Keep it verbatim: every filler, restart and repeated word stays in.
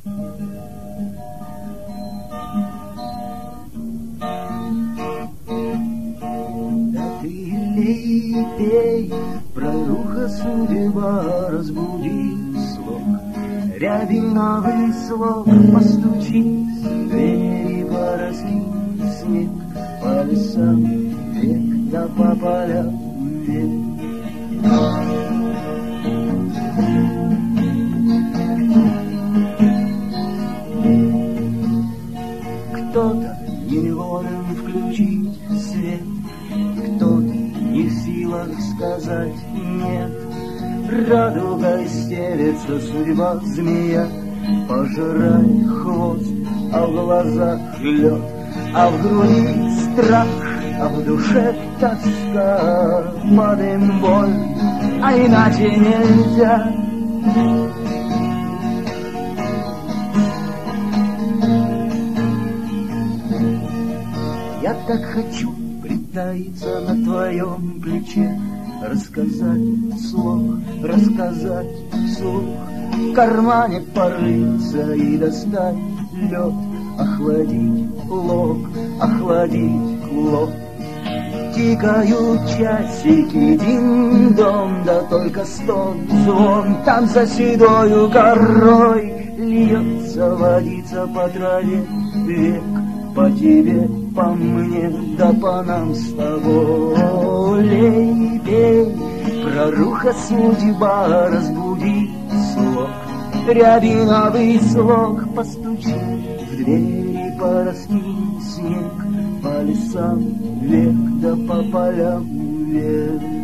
Да ты лей, пей, проруха судьба, разбуди слог, ряби новый слог, постучись в двери, пораскинь снег по лесам век, да по полям век. Кто-то не волен включить свет, кто-то не в силах сказать нет. Радугой стелется судьба змея, пожирает хвост, а в глазах лед, а в груди страх, а в душе тоска. Падаем боль, а иначе нельзя. Я так хочу притаиться на твоем плече, рассказать вслух, рассказать вслух, в кармане порыться и достать лед, охладить лог, охладить клок. Тикают часики, дин-дон, да только стон, звон, там за седою горой льется водица по траве, век по тебе, по мне, да по нам с тобой. Лей, пей, проруха судьба, разбуди слог, рябиновый слог, постучи в двери, пораскинь снег по лесам век, да по полям век.